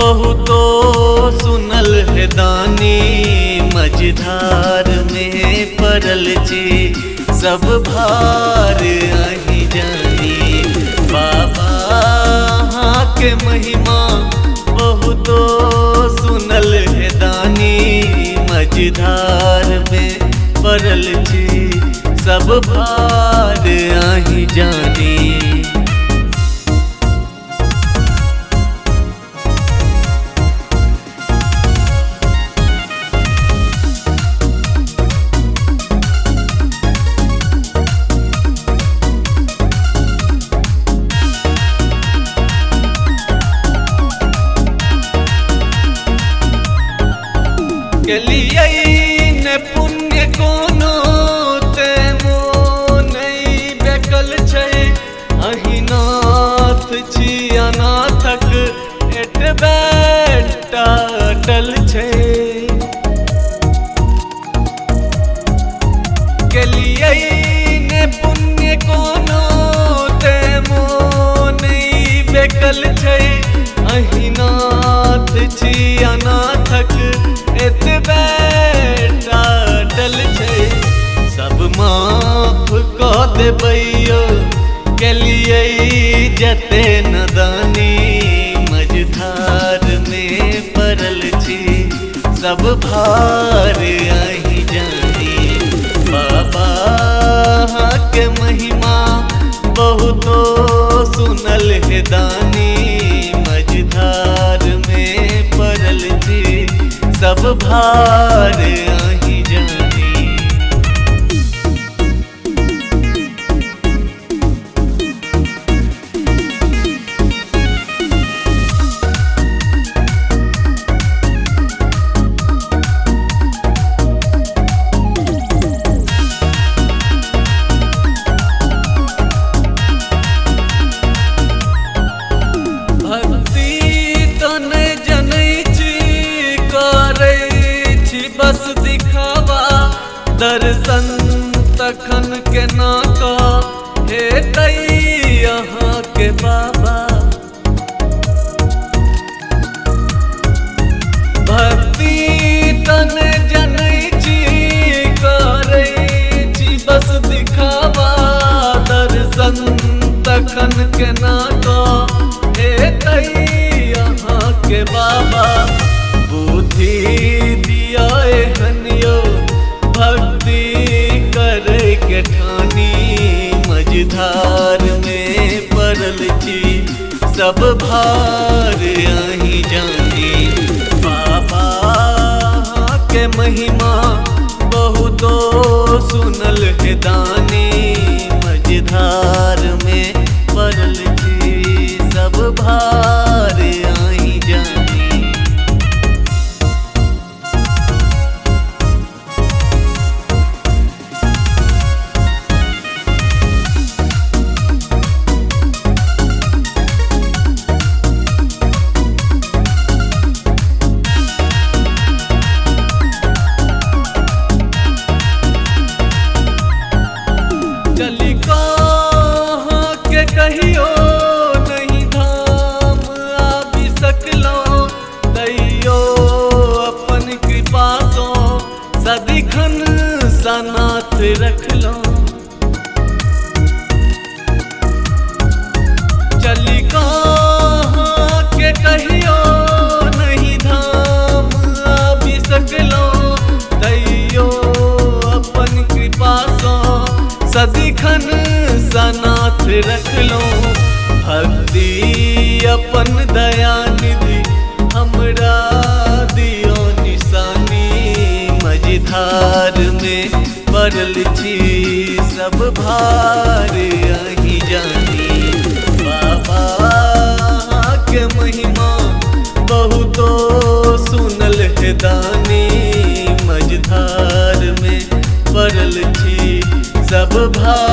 बहुतो सुनल है दानी मझधार में परल छी सब भार आही जानी। बाबा के महिमा बहुतो सुनल है दानी मझधार में परल छी सब भार आही जानी। केलिए पुण्य कोनो ते नहीं बेकल छै अहिनाथ छी अनाथक एतबेटा अटल छै। केलिए पुण्य कोनो ते नहीं बेकल छै अहिनाथ छी अनाथक एतबेटा अटल छै। सब माफ कऽ देबैयो केलिए जते नदानी मझधार में परल छी सब भार आही जानी। बाबा के महिमा बहुतो सुनल है दानी मझधार में परल छी सब भार आही जानी। बस दिखावा दर्शन तखन के ना का हेतै यहाँ के बाबा। भक्ति तन जनै छी करै छी बस दिखावा दर्शन तखन के ना का हेतै यहाँ के बाबा। बुद्धि दिया हनियो भक्ति करे के ठानी मझधार में परल छी सब भार आही जानी। बाबा के महिमा बहुतो सुनल है दानी मझधार में परल छी सब भार आही जानी। चली कहाँ के कहियो नहीं धाम आबि सकलौं तैयो अपन कृपा सँ सदिखन सनाथ रखलौं। चली कहाँ के कहियो नहीं धाम आबि सकलौं तैयो अपन कृपा सँ सदिखन सनाथ रखलौं। भक्ति अपन दया निधि हमरा दियो निशानी मझधार में परल छी सब भार आही जानी। बाबा के महिमा बहुतो सुनल है दानी मझधार में परल छी सब भार